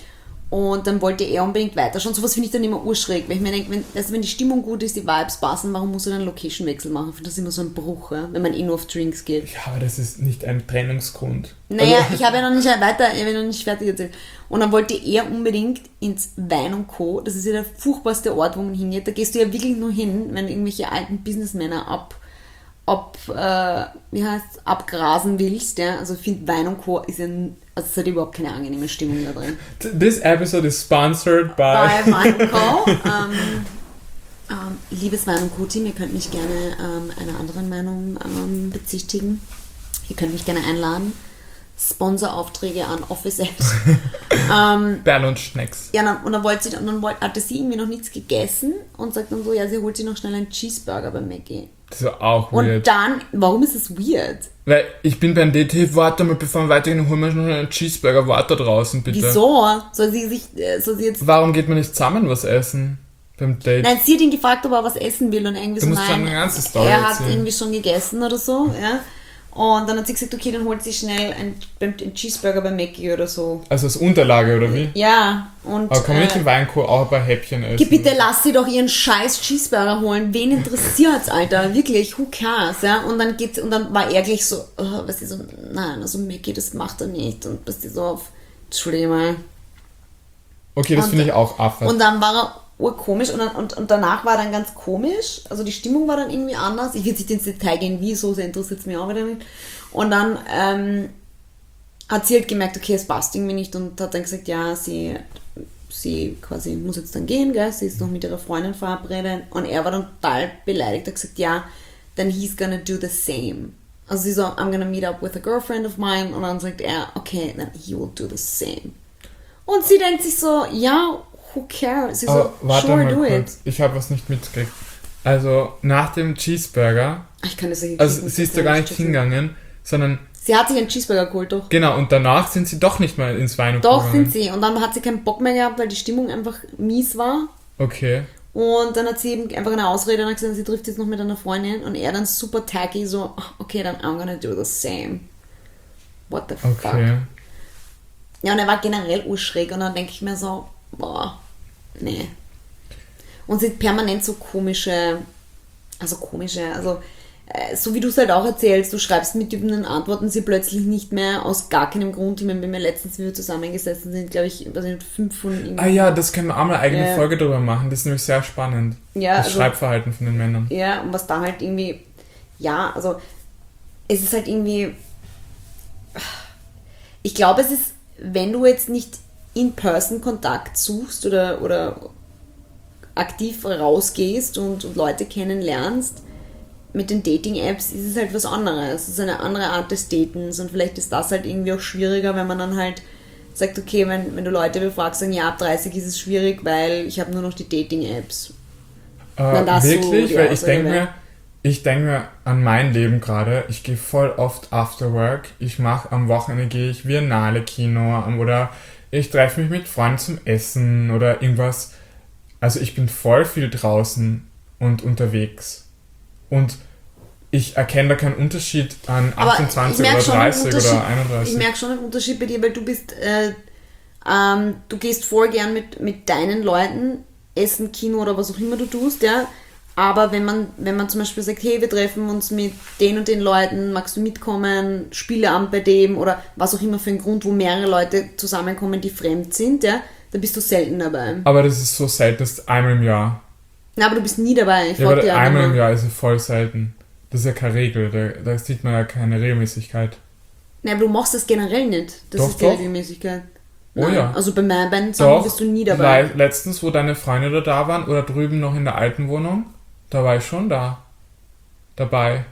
Und dann wollte er unbedingt weiterschauen. Sowas finde ich dann immer urschräg, weil ich mir denke, wenn, also wenn die Stimmung gut ist, die Vibes passen, warum muss er dann einen Location-Wechsel machen? Ich finde das immer so ein Bruch, ja? Wenn man eh nur auf Drinks geht.
Ja, aber das ist nicht ein Trennungsgrund.
Naja,
Also,
ich habe ja noch nicht weiter, ich habe ja noch nicht fertig erzählt. Und dann wollte er unbedingt ins Wein und Co. Das ist ja der furchtbarste Ort, wo man hingeht. Da gehst du ja wirklich nur hin, wenn irgendwelche alten Businessmänner ab, ab äh, wie heißt abgrasen willst. Ja? Also ich finde, Wein und Co. ist ja, also es hat überhaupt keine angenehme Stimmung da drin.
This episode is sponsored by...
Bei Wein und Co. ähm, ähm, liebes Wein und Co-Team, ihr könnt mich gerne ähm, einer anderen Meinung ähm, bezichtigen. Ihr könnt mich gerne einladen. Sponsoraufträge an Office Apps. ähm,
Berl und Schnecks.
ja, dann, und dann, wollte sie, und dann wollte, hatte sie irgendwie noch nichts gegessen und sagt dann so, ja, sie holt sich noch schnell einen Cheeseburger bei Mackie.
Das war auch
Und
weird.
dann, warum ist das weird?
Weil ich bin beim D T, warte mal, bevor wir weitergehen, holen wir noch einen Cheeseburger, warte da draußen, bitte.
Wieso? Soll sie sich, äh, soll sie jetzt...
Warum geht man nicht zusammen was essen? Beim Date?
Nein, sie hat ihn gefragt, ob er was essen will und irgendwie
Du
so,
musst
nein,
eine ganze Story
er hat
erzählen.
irgendwie schon gegessen oder so, ja. Und dann hat sie gesagt, okay, dann holt sie schnell einen, einen Cheeseburger bei Mackie oder so.
Also als Unterlage, oder wie?
Ja, und...
Aber kann man nicht
äh,
im Weinko auch ein paar Häppchen essen?
Geh bitte, lass sie doch ihren scheiß Cheeseburger holen. Wen interessiert's, Alter? Wirklich, who cares, ja? Und dann geht, und dann war er gleich so, oh, was ist so, nein, also Mackie, das macht er nicht. Und was die so auf, Entschuldige mal.
Okay, das
Und-
finde ich auch affig.
Und dann war er urkomisch und, dann, und, und danach war er dann ganz komisch. Also die Stimmung war dann irgendwie anders. Ich will nicht ins Detail gehen, wieso, sehr interessiert es mich auch wieder nicht. Und dann ähm, hat sie halt gemerkt, okay, es passt irgendwie nicht und hat dann gesagt, ja, sie, sie quasi muss jetzt dann gehen, gell? Sie ist noch mit ihrer Freundin verabredet. Und er war dann total beleidigt, hat gesagt, ja, then he's gonna do the same. Also sie so, I'm gonna meet up with a girlfriend of mine. Und dann sagt er, okay, then he will do the same. Und sie denkt sich so, ja, who cares? Sie so,
Aber warte
sure,
mal
do
kurz, ich habe was nicht mitgekriegt. Also nach dem Cheeseburger,
it. Ich kann das nicht
also sie ist da gar nicht hingegangen, sondern
Sie hat sich einen Cheeseburger geholt, doch.
genau, und danach sind sie doch nicht mal ins Wein und
Doch,
gegangen.
sind sie. Und dann hat sie keinen Bock mehr gehabt, weil die Stimmung einfach mies war.
Okay.
Und dann hat sie eben einfach eine Ausrede und hat gesagt, sie trifft jetzt noch mit einer Freundin. Und er dann super tacky, so, okay, dann I'm gonna do the same. What the fuck?
Okay.
Ja, und er war generell urschräg. Und dann denke ich mir so, boah, nee. Und sind permanent so komische, also komische, also äh, so wie du es halt auch erzählst, du schreibst mit Typen, dann antworten sie plötzlich nicht mehr aus gar keinem Grund. Ich meine, wenn wir letztens, wie wir zusammengesessen sind, glaube ich, weiß nicht, fünf von ihnen.
Ah ja, das können wir auch mal eine eigene
Ja.
Folge drüber machen, das ist nämlich sehr spannend.
Ja,
das
also-
Schreibverhalten von den Männern.
Ja, und was da halt irgendwie, ja, also es ist halt irgendwie, ich glaube, es ist, wenn du jetzt nicht In-Person-Kontakt suchst oder, oder aktiv rausgehst und, und Leute kennenlernst, mit den Dating-Apps ist es halt was anderes. Es ist eine andere Art des Datens und vielleicht ist das halt irgendwie auch schwieriger, wenn man dann halt sagt, okay, wenn, wenn du Leute befragst, sagen, ja, ab dreißig ist es schwierig, weil ich habe nur noch die Dating-Apps.
Äh,
das so
wirklich?
die
Weil ich
Aussage
denke
wäre.
mir, ich denke mir an mein Leben gerade, ich gehe voll oft after work, ich mache am Wochenende gehe ich Biennale Kino oder ich treffe mich mit Freunden zum Essen oder irgendwas. Also ich bin voll viel draußen und unterwegs. Und ich erkenne da keinen Unterschied an
Aber
achtundzwanzig
ich merk
oder
schon einen
dreißig
Unterschied-
oder einunddreißig.
Ich merke schon einen Unterschied bei dir, weil du bist, äh, ähm, du gehst voll gern mit, mit deinen Leuten essen, Kino oder was auch immer du tust, ja. Aber wenn man, wenn man zum Beispiel sagt, hey, wir treffen uns mit den und den Leuten, magst du mitkommen, Spieleabend bei dem oder was auch immer für einen Grund, wo mehrere Leute zusammenkommen, die fremd sind, ja, dann bist du selten dabei.
Aber das ist so selten, das ist einmal im Jahr.
Na, aber du bist nie dabei. Ich
Ja,
frag
aber
dich auch
einmal im
immer.
Jahr ist es voll selten. Das ist ja keine Regel, da, da sieht man ja keine Regelmäßigkeit.
Nein, aber du machst das generell nicht. Das
Doch,
ist die
doch.
Regelmäßigkeit.
Oh
Nein.
ja.
Also bei meinen beiden Sachen
Doch,
bist du nie dabei.
le- letztens, wo deine Freunde da, da waren oder drüben noch in der alten Wohnung, da war ich schon da. Dabei.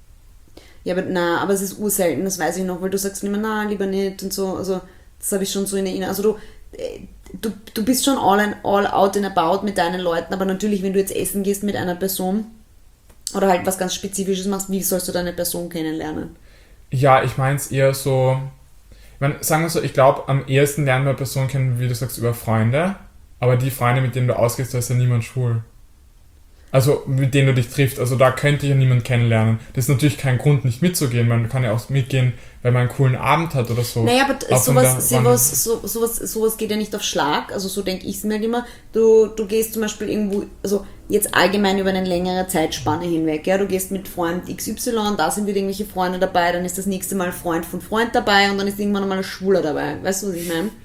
Ja, aber na, aber es ist urselten, das weiß ich noch, weil du sagst immer, na, lieber nicht und so. Also das habe ich schon so in Erinnerung. Also du, äh, du, du bist schon all, in, all out and about mit deinen Leuten, aber natürlich, wenn du jetzt essen gehst mit einer Person oder halt was ganz Spezifisches machst, wie sollst du deine Person kennenlernen?
Ja, ich meine es eher so, ich mein, sagen wir so, ich glaube, am ehesten lernen wir Personen kennen, wie du sagst, über Freunde, aber die Freunde, mit denen du ausgehst, da ist ja niemand schwul. Also, mit denen du dich triffst, also da könnte ja niemand kennenlernen. Das ist natürlich kein Grund, nicht mitzugehen, man kann ja auch mitgehen, weil man einen coolen Abend hat oder so.
Naja, aber
Auch von der
sowas,
Freundin.
sowas, so, sowas, sowas geht ja nicht auf Schlag, also so denke ich es mir halt immer. Du, du gehst zum Beispiel irgendwo, also jetzt allgemein über eine längere Zeitspanne hinweg, ja, du gehst mit Freund X Y, da sind wieder irgendwelche Freunde dabei, dann ist das nächste Mal Freund von Freund dabei und dann ist irgendwann mal ein Schwuler dabei, weißt du, was ich meine?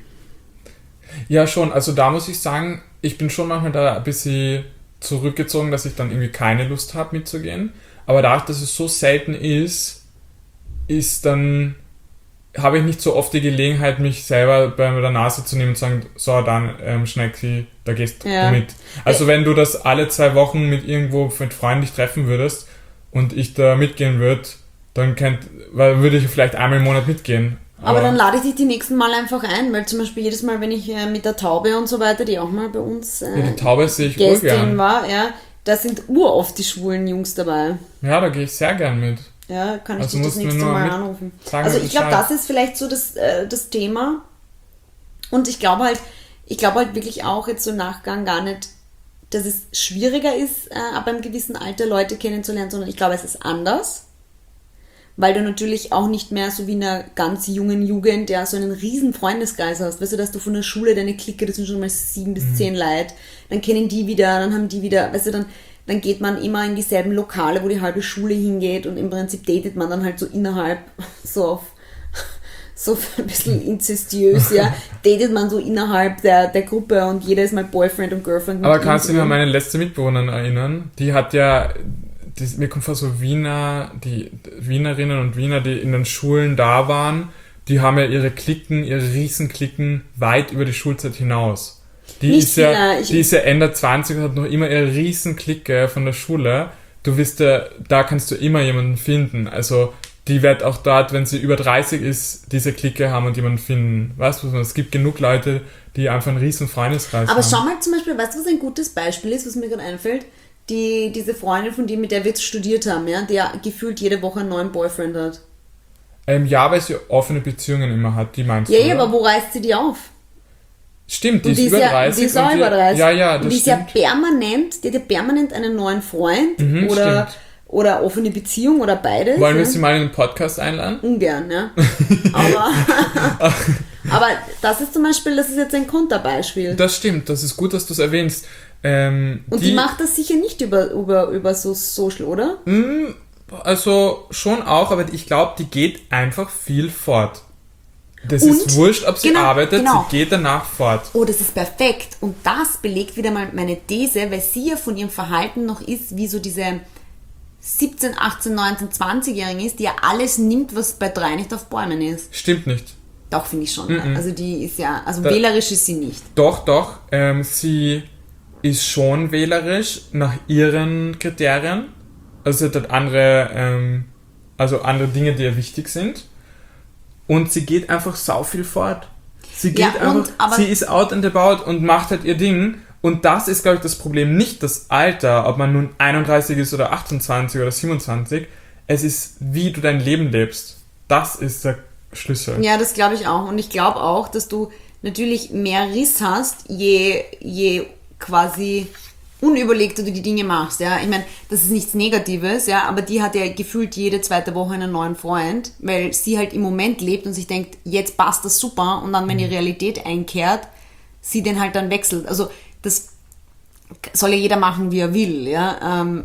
Ja, schon. Also da muss ich sagen, ich bin schon manchmal da ein bisschen zurückgezogen, dass ich dann irgendwie keine Lust habe mitzugehen. Aber dadurch, dass es so selten ist, ist dann, habe ich nicht so oft die Gelegenheit, mich selber bei der Nase zu nehmen und zu sagen, so, dann, ähm, Schnecki, da gehst
Ja.
du mit. Also wenn du das alle zwei Wochen mit irgendwo mit Freunden dich treffen würdest und ich da mitgehen würde, dann könnt, weil würde ich vielleicht einmal im Monat mitgehen.
Aber dann lade ich dich die nächsten Mal einfach ein, weil zum Beispiel jedes Mal, wenn ich äh, mit der Taube und so weiter, die auch mal bei uns äh,
ja, die Taube sehe ich
Gästin
urgern.
war, ja, da sind uroft die schwulen Jungs dabei.
Ja, da gehe ich sehr gern mit.
Ja, kann ich
Also
dich das
musst du mir
nächste
nur
Mal
mit
anrufen.
sagen,
Also
wie
ich glaube,
Bescheid.
das ist vielleicht so das, äh, das Thema. Und ich glaube halt, ich glaube halt wirklich auch jetzt so im Nachgang gar nicht, dass es schwieriger ist, äh, ab einem gewissen Alter Leute kennenzulernen, sondern ich glaube, es ist anders. Weil du natürlich auch nicht mehr so wie in einer ganz jungen Jugend ja so einen riesen Freundeskreis hast. Weißt du, dass du von der Schule deine Clique, das sind schon mal sieben bis zehn Leute, dann kennen die wieder, dann haben die wieder, weißt du, dann, dann geht man immer in dieselben Lokale, wo die halbe Schule hingeht und im Prinzip datet man dann halt so innerhalb, so auf, so ein bisschen inzestiös, ja, datet man so innerhalb der, der Gruppe und jeder ist mal Boyfriend und Girlfriend.
Aber
mit
kannst du
ihm.
dich an meine letzte Mitbewohnerin erinnern? Die hat ja, die, mir kommt vor so Wiener, die Wienerinnen und Wiener, die in den Schulen da waren, die haben ja ihre Klicken, ihre Riesenklicken weit über die Schulzeit hinaus. Die
Nicht
ist ja,
Wiener, ich-
die ist ja Ende zwanzig und hat noch immer ihre Riesenklicke von der Schule. Du wirst ja, da kannst du immer jemanden finden. Also, die wird auch dort, wenn sie über dreißig ist, diese Clique haben und jemanden finden. Weißt du, es gibt genug Leute, die einfach einen riesen Freundeskreis
Aber
haben.
schau mal zum Beispiel, weißt du, was ein gutes Beispiel ist, was mir gerade einfällt? Die, diese Freundin von dir, mit der wir jetzt studiert haben, ja, die ja gefühlt jede Woche einen neuen Boyfriend hat.
Ähm, ja, weil sie offene Beziehungen immer hat, die meinst
Ja,
du,
ja,
oder?
aber wo reißt sie die auf?
Stimmt, die
Und
ist über
ja,
dreißig.
die ist auch
und
über dreißig.
Ja, ja,
und
das
die ist ja
stimmt.
permanent, die hat ja permanent einen neuen Freund
Mhm,
oder,
stimmt.
oder offene Beziehung oder beides.
Wollen wir
ja?
sie mal in den Podcast einladen?
Ungern, ja. Aber, aber das ist zum Beispiel, das ist jetzt ein Konterbeispiel.
Das stimmt, das ist gut, dass du es erwähnst. Ähm,
Und die, die macht das sicher nicht über, über, über so Social, oder?
Also schon auch, aber ich glaube, die geht einfach viel fort. Das
und,
ist wurscht, ob sie
genau,
arbeitet,
genau.
sie geht danach fort.
Oh, das ist perfekt. Und das belegt wieder mal meine These, weil sie ja von ihrem Verhalten noch ist, wie so diese siebzehn, achtzehn, neunzehn, zwanzig-Jährigen ist, die ja alles nimmt, was bei drei nicht auf Bäumen ist.
Stimmt nicht.
Doch, finde ich schon.
Mm-mm.
Also die ist ja, also
da,
wählerisch ist sie nicht.
Doch, doch. Ähm, sie ist schon wählerisch nach ihren Kriterien. Also sie hat andere, ähm, also andere Dinge, die ihr wichtig sind. Und sie geht einfach sau viel fort. Sie geht
ja, und,
einfach, sie ist out and about und macht halt ihr Ding. Und das ist, glaube ich, das Problem. Nicht das Alter, ob man nun einunddreißig ist oder achtundzwanzig oder siebenundzwanzig. Es ist, wie du dein Leben lebst. Das ist der Schlüssel.
Ja, das glaube ich auch. Und ich glaube auch, dass du natürlich mehr Riss hast, je, je quasi unüberlegter du die Dinge machst, ja. Ich meine, das ist nichts Negatives, ja, aber die hat ja gefühlt jede zweite Woche einen neuen Freund, weil sie halt im Moment lebt und sich denkt, jetzt passt das super, und dann, wenn die Realität einkehrt, sie den halt dann wechselt. Also das soll ja jeder machen, wie er will, ja. Ähm,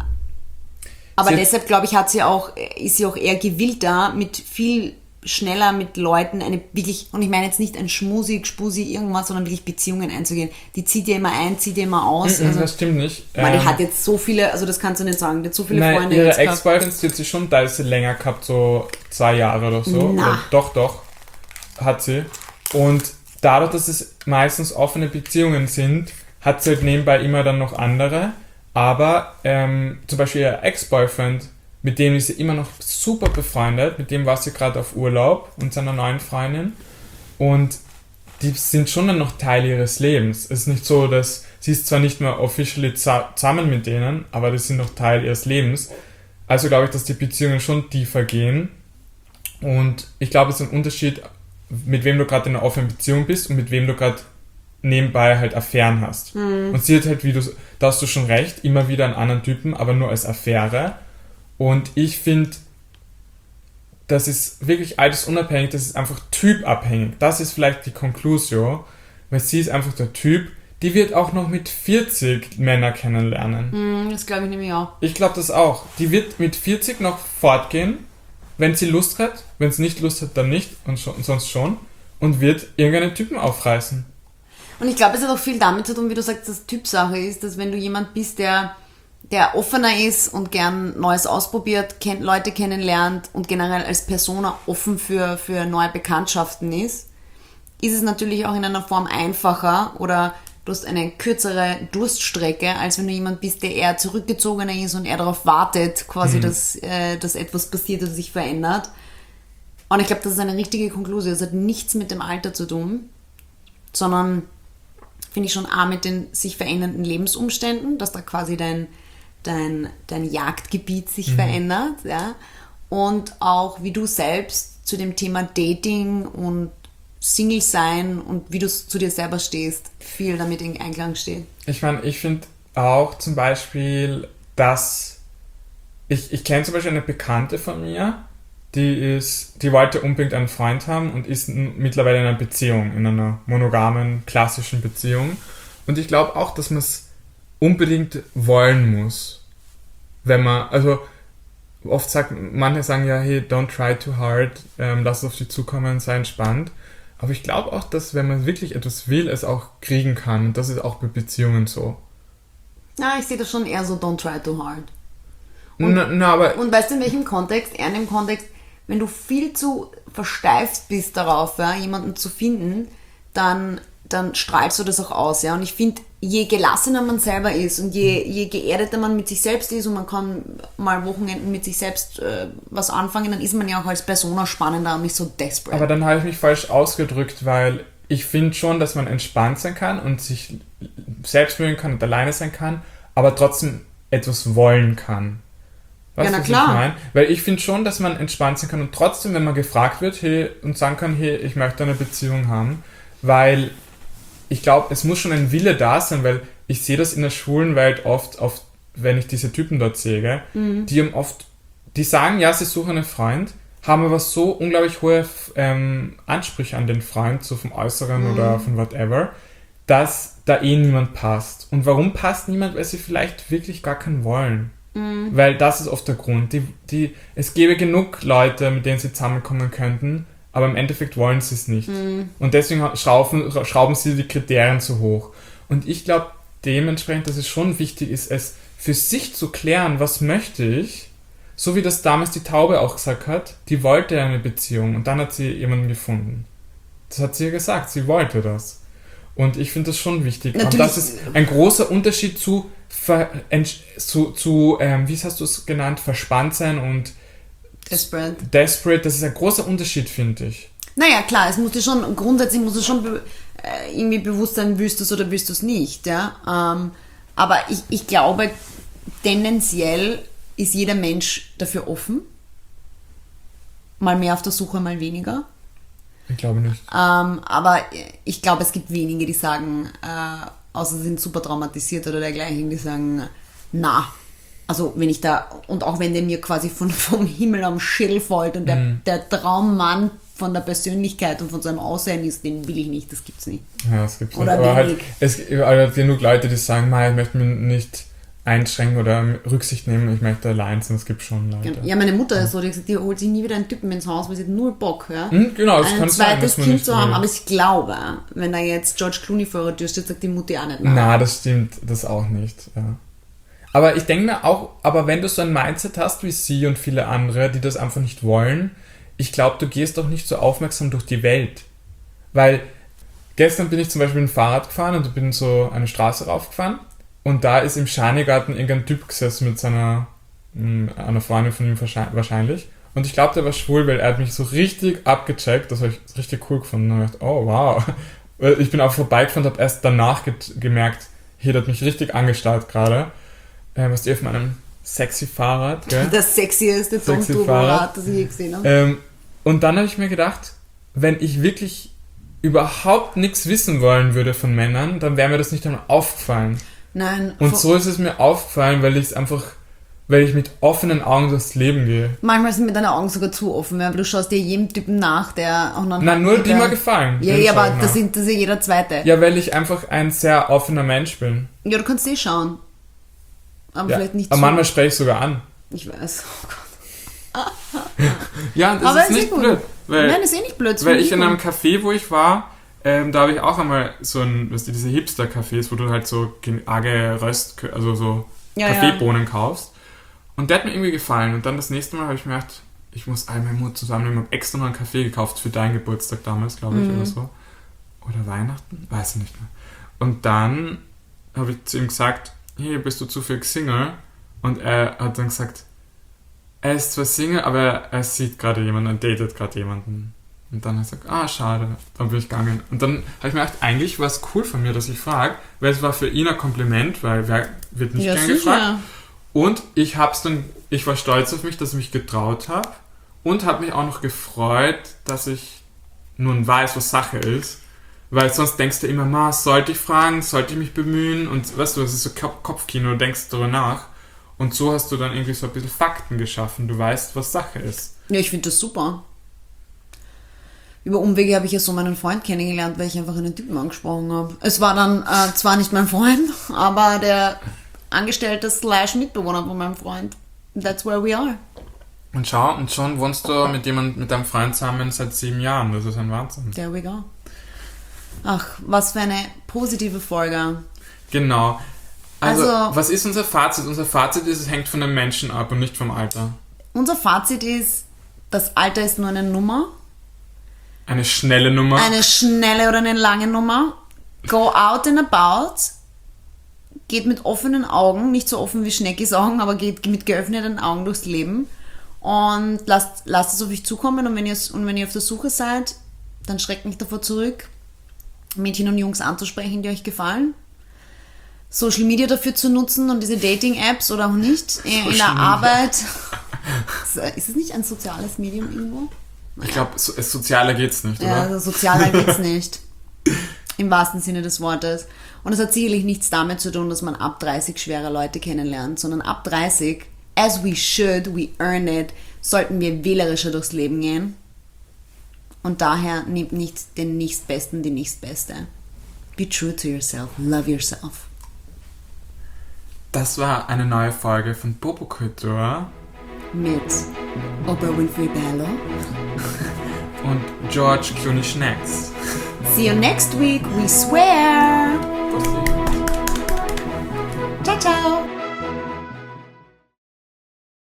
aber sie deshalb, glaube ich, hat sie auch, ist sie auch eher gewillter, mit viel schneller mit Leuten eine wirklich, und ich meine jetzt nicht ein Schmusi, Gspusi, irgendwas, sondern wirklich Beziehungen einzugehen. Die zieht ja immer ein, zieht ja immer aus.
Mm-mm,
also,
das stimmt nicht.
Man, die
ähm,
hat jetzt so viele, also das kannst du nicht sagen, die hat so viele
nein,
Freunde
ihre
jetzt gehabt.
Ex-Boyfriends, die hat sie schon teilweise länger gehabt, so zwei Jahre oder so.
Na.
Oder, doch, doch, hat sie. Und dadurch, dass es meistens offene Beziehungen sind, hat sie halt nebenbei immer dann noch andere. Aber ähm, zum Beispiel ihr Ex-Boyfriend, mit dem ist sie immer noch super befreundet, mit dem war sie gerade auf Urlaub und seiner neuen Freundin. Und die sind schon dann noch Teil ihres Lebens. Es ist nicht so, dass sie ist zwar nicht mehr officially zusammen mit denen, aber die sind noch Teil ihres Lebens. Also glaube ich, dass die Beziehungen schon tiefer gehen. Und ich glaube, es ist ein Unterschied, mit wem du gerade in einer offenen Beziehung bist und mit wem du gerade nebenbei halt Affären hast.
Hm.
Und sie hat halt, wie du, da hast du schon recht, immer wieder einen anderen Typen, aber nur als Affäre. Und ich finde, das ist wirklich altersunabhängig, das ist einfach typabhängig. Das ist vielleicht die Conclusio, weil sie ist einfach der Typ, die wird auch noch mit vierzig Männer kennenlernen.
Mm, das glaube ich nämlich auch.
Ich glaube das auch. Die wird mit vierzig noch fortgehen, wenn sie Lust hat. Wenn sie nicht Lust hat, dann nicht und, schon, und sonst schon. Und wird irgendeinen Typen aufreißen.
Und ich glaube, es hat auch viel damit zu tun, wie du sagst, dass Typsache ist, dass wenn du jemand bist, der der offener ist und gern Neues ausprobiert, kennt, Leute kennenlernt und generell als Persona offen für, für neue Bekanntschaften ist, ist es natürlich auch in einer Form einfacher oder du hast eine kürzere Durststrecke, als wenn du jemand bist, der eher zurückgezogener ist und eher darauf wartet, quasi, mhm. dass, äh, dass etwas passiert oder sich verändert. Und ich glaube, das ist eine richtige Konklusion. Das hat nichts mit dem Alter zu tun, sondern, finde ich, schon auch mit den sich verändernden Lebensumständen, dass da quasi dein Dein, dein Jagdgebiet sich mhm. verändert, ja, und auch wie du selbst zu dem Thema Dating und Single sein und wie du zu dir selber stehst, viel damit in Einklang steht.
Ich meine, ich finde auch zum Beispiel, dass ich, ich kenne zum Beispiel eine Bekannte von mir, die ist, die wollte unbedingt einen Freund haben und ist mittlerweile in einer Beziehung, in einer monogamen, klassischen Beziehung. Und ich glaube auch, dass man es unbedingt wollen muss. Wenn man, also oft sagt, manche sagen ja, hey, don't try too hard, ähm, lass es auf dich zukommen, sei entspannt. Aber ich glaube auch, dass wenn man wirklich etwas will, es auch kriegen kann. Und das ist auch bei Beziehungen so.
Ja, ich sehe das schon eher so, don't try too hard. Und,
na, na, aber
und weißt du, in welchem Kontext? Eher in dem Kontext, wenn du viel zu versteift bist darauf, ja, jemanden zu finden, dann, dann strahlst du das auch aus. Ja? Und ich finde, je gelassener man selber ist und je, je geerdeter man mit sich selbst ist und man kann mal Wochenenden mit sich selbst äh, was anfangen, dann ist man ja auch als Persona spannender und nicht so desperate.
Aber dann habe ich mich falsch ausgedrückt, weil ich finde schon, dass man entspannt sein kann und sich selbst mögen kann und alleine sein kann, aber trotzdem etwas wollen kann. Weißt
ja, na
du, was
klar.
ich meine? Weil ich finde schon, dass man entspannt sein kann und trotzdem, wenn man gefragt wird, hey, und sagen kann, hey, ich möchte eine Beziehung haben, weil ich glaube, es muss schon ein Wille da sein, weil ich sehe das in der schwulen Welt oft, oft wenn ich diese Typen dort sehe, mhm. die haben oft, die sagen, ja, sie suchen einen Freund, haben aber so unglaublich hohe ähm, Ansprüche an den Freund, so vom Äußeren mhm. oder von whatever, dass da eh niemand passt. Und warum passt niemand? Weil sie vielleicht wirklich gar keinen wollen. Mhm. Weil das ist oft der Grund. Die, die, es gäbe genug Leute, mit denen sie zusammenkommen könnten, aber im Endeffekt wollen sie es nicht. Mhm. Und deswegen schrauben, schrauben sie die Kriterien zu hoch. Und ich glaube dementsprechend, dass es schon wichtig ist, es für sich zu klären, was möchte ich, so wie das damals die Taube auch gesagt hat, die wollte eine Beziehung und dann hat sie jemanden gefunden. Das hat sie ja gesagt, sie wollte das. Und ich finde das schon wichtig. Natürlich. Und das ist ein großer Unterschied zu, ver, zu, zu ähm, wie hast du es genannt, verspannt sein und
desperate.
Desperate, das ist ein großer Unterschied, finde ich.
Naja, klar, es muss dir schon, grundsätzlich muss es schon be, äh, irgendwie bewusst sein, willst du es oder willst du es nicht. Ja? Ähm, aber ich, ich glaube, tendenziell ist jeder Mensch dafür offen. Mal mehr auf der Suche, mal weniger.
Ich glaube nicht.
Ähm, aber ich glaube, es gibt wenige, die sagen, äh, außer sie sind super traumatisiert oder dergleichen, die sagen, na, also wenn ich da, und auch wenn der mir quasi von, vom Himmel am Schädel fällt und der, mm. der Traummann von der Persönlichkeit und von seinem Aussehen ist, den will ich nicht, das gibt's nicht.
Ja, das gibt's nicht. Aber halt, es gibt halt genug Leute, die sagen, ich möchte mich nicht einschränken oder Rücksicht nehmen, ich möchte allein sein, es gibt schon Leute.
Ja, meine Mutter ist so, die, die holt sich nie wieder einen Typen ins Haus, weil sie hat nur Bock, ja?
Hm, genau, das
ein
kann sein,
zweites Kind zu haben, aber ich glaube, wenn da jetzt George Clooney vor der Tür steht, sagt die Mutti auch nicht
nein. Na, das stimmt, das auch nicht, ja. Aber ich denke mir auch, aber wenn du so ein Mindset hast wie sie und viele andere, die das einfach nicht wollen, ich glaube, du gehst doch nicht so aufmerksam durch die Welt. Weil gestern bin ich zum Beispiel mit dem Fahrrad gefahren und bin so eine Straße raufgefahren. Und da ist im Schanigarten irgendein Typ gesessen mit seiner, einer Freundin von ihm wahrscheinlich. Und ich glaube, der war schwul, weil er hat mich so richtig abgecheckt. Das habe ich richtig cool gefunden. Und ich dachte, oh wow. Ich bin auch vorbeigefahren und habe erst danach ge- gemerkt, hier, der hat mich richtig angestarrt gerade. Ähm, was die auf meinem sexy Fahrrad. Gell?
Das sexieste Tom-Turbo-Rad, das ich je gesehen habe.
Ähm, und dann habe ich mir gedacht, wenn ich wirklich überhaupt nichts wissen wollen würde von Männern, dann wäre mir das nicht einmal aufgefallen.
Nein.
Und so ist es mir aufgefallen, weil ich es einfach, weil ich mit offenen Augen durchs Leben gehe.
Manchmal sind mir deine Augen sogar zu offen, weil du schaust dir jedem Typen nach, der auch noch...
Nein, nur die mir gefallen.
Ja, ja, aber das, sind, das ist ja jeder Zweite.
Ja, weil ich einfach ein sehr offener Mensch bin.
Ja, du kannst eh schauen. Aber
ja,
vielleicht nicht
aber
so.
manchmal spreche ich sogar an.
Ich weiß, oh Gott.
Ja, das
aber
ist nicht blöd. Weil,
Nein, das ist eh nicht blöd.
Weil ich in einem Café, wo ich war, ähm, da habe ich auch einmal so ein, weißt du, diese Hipster-Cafés, wo du halt so arge Röst, also so ja, Kaffeebohnen ja. kaufst. Und der hat mir irgendwie gefallen. Und dann das nächste Mal habe ich mir gedacht, ich muss all meinen Mut zusammennehmen. Ich habe extra noch einen Kaffee gekauft für deinen Geburtstag damals, glaube ich, mhm. oder so. Oder Weihnachten? Weiß ich nicht mehr. Und dann habe ich zu ihm gesagt, hey, bist du zufällig Single? Und er hat dann gesagt, er ist zwar Single, aber er sieht gerade jemanden, er datet gerade jemanden. Und dann hat er gesagt, ah, schade. Dann bin ich gegangen. Und dann habe ich mir gedacht, eigentlich war es cool von mir, dass ich frage, weil es war für ihn ein Kompliment, weil wer wird nicht
ja,
gern
sicher.
gefragt. Und ich hab's dann, ich war stolz auf mich, dass ich mich getraut habe und habe mich auch noch gefreut, dass ich nun weiß, was Sache ist. Weil sonst denkst du immer, ma, sollte ich fragen, sollte ich mich bemühen? Und weißt du, das ist so Kopfkino, du denkst darüber nach. Und so hast du dann irgendwie so ein bisschen Fakten geschaffen. Du weißt, was Sache ist.
Ja, ich finde das super. Über Umwege habe ich ja so meinen Freund kennengelernt, weil ich einfach einen Typen angesprochen habe. Es war dann äh, zwar nicht mein Freund, aber der Angestellte slash Mitbewohner von meinem Freund. That's where we are.
Und schau, und schon wohnst du mit jemand, mit deinem Freund zusammen seit sieben Jahren. Das ist ein Wahnsinn.
There we go. Ach, was für eine positive Folge.
Genau. Also,
also,
was ist unser Fazit? Unser Fazit ist, es hängt von den Menschen ab und nicht vom Alter.
Unser Fazit ist, das Alter ist nur eine Nummer.
Eine schnelle Nummer.
Eine schnelle oder eine lange Nummer. Go out and about. Geht mit offenen Augen, nicht so offen wie Schneckis Augen, aber geht mit geöffneten Augen durchs Leben. Und lasst, lasst es auf euch zukommen. Und wenn, ihr, und wenn ihr auf der Suche seid, dann schreckt nicht davor zurück, Mädchen und Jungs anzusprechen, die euch gefallen. Social Media dafür zu nutzen und diese Dating-Apps oder auch nicht. In der Arbeit. Ist es nicht ein soziales Medium irgendwo?
Naja. Ich glaube, so, sozialer geht's nicht, oder?
Ja, also sozialer geht's nicht. Im wahrsten Sinne des Wortes. Und es hat sicherlich nichts damit zu tun, dass man ab dreißig schwere Leute kennenlernt, sondern ab dreißig, as we should, we earn it, sollten wir wählerischer durchs Leben gehen. Und daher nehmt nicht den Nächstbesten, die Nächstbeste. Be true to yourself. Love yourself.
Das war eine neue Folge von Popokultur
mit Oprah Winfrey Bello
und George Clooney Schnacks.
See you next week, we swear! Ciao, ciao!